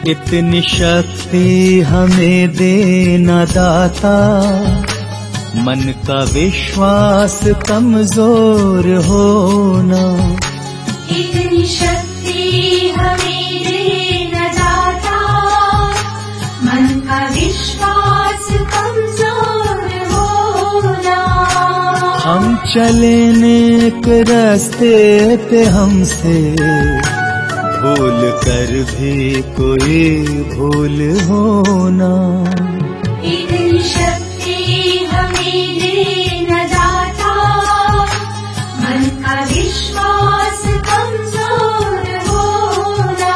इतनी शक्ति हमें देना दाता, मन का विश्वास कमजोर होना। इतनी शक्ति हमें देना दाता, मन का विश्वास कमजोर होना। हम चले नेक रास्ते पे, हमसे भूल कर भी कोई भूल होना। इतनी शक्ति हमें देना दाता, मन का विश्वास कमजोर होना।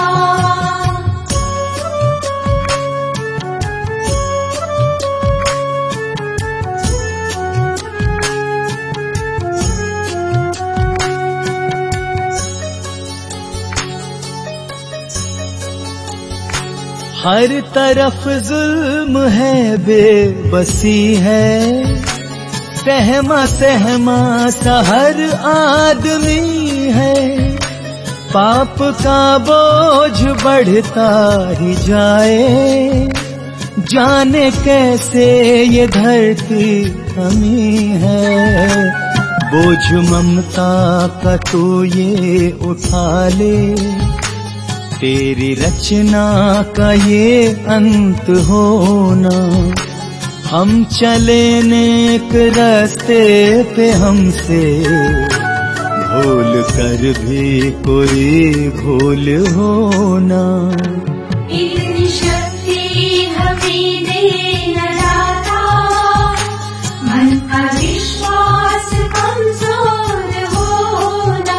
हर तरफ जुल्म है, बेबसी है, सहमा सहमा सा हर आदमी है। पाप का बोझ बढ़ता ही जाए, जाने कैसे ये धरती थमी है। बोझ ममता का तू ये उठा ले, तेरी रचना का ये अंत होना। हम चले नेक रास्ते पे, हमसे भूल कर भी कोई भूल होना। इतनी शक्ति हमें देना दाता, मन का विश्वास कमजोर होना।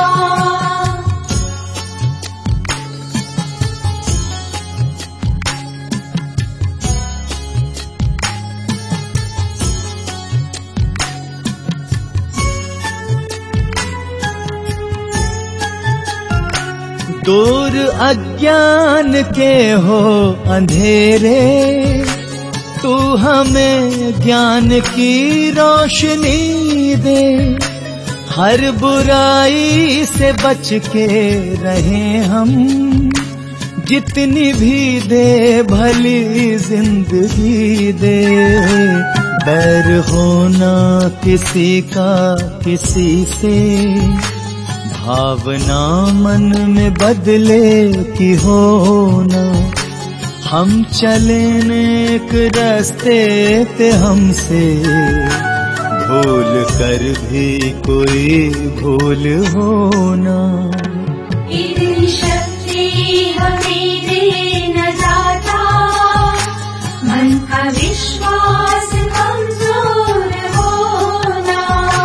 दूर अज्ञान के हो अंधेरे, तू हमें ज्ञान की रोशनी दे। हर बुराई से बच के रहें हम, जितनी भी दे भली जिंदगी दे। डर होना किसी का किसी से, भावना मन में बदले की होना। हम चले नेक रास्ते पे, हमसे भूल कर भी कोई भूल होना। इतनी शक्ति हमें देना दाता, मन का विश्वास कमजोर होना।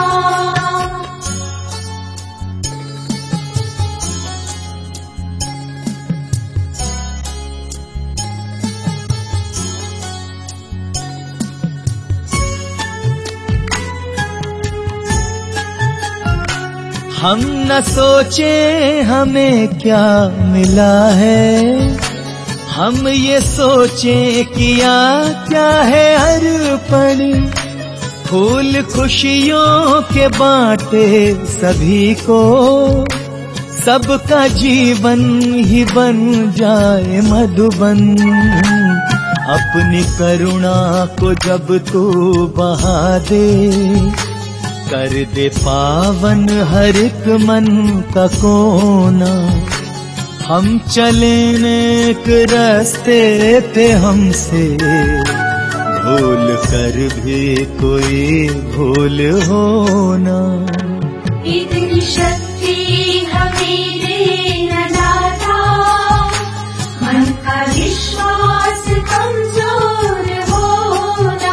हम न सोचे हमें क्या मिला है, हम ये सोचे किया क्या है हर पल। फूल खुशियों के बांटे सभी को, सबका जीवन ही बन जाए मधुबन। अपनी करुणा को जब तू बहा दे, कर दे पावन हर एक मन का कोना। हम चले नेक रास्ते पे, हमसे भूल कर भी कोई भूल होना। इतनी शक्ति हमें देना दाता, मन का विश्वास कमजोर होना।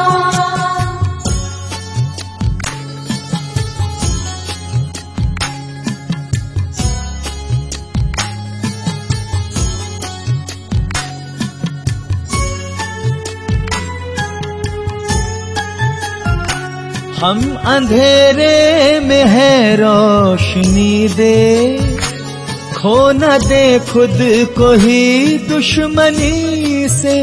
हम अंधेरे में है रोशनी दे, खो न दे खुद को ही दुश्मनी से।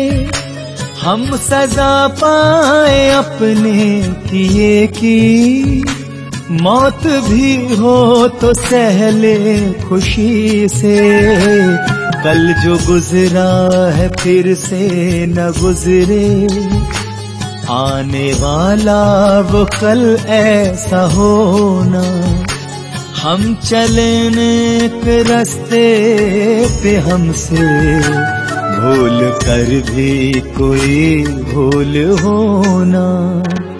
हम सजा पाए अपने किए की, मौत भी हो तो सह ले खुशी से, कल जो गुजरा है फिर से न गुजरे, आने वाला वो कल ऐसा होना। हम चले नेक रास्ते पे हमसे भूल कर भी कोई भूल होना।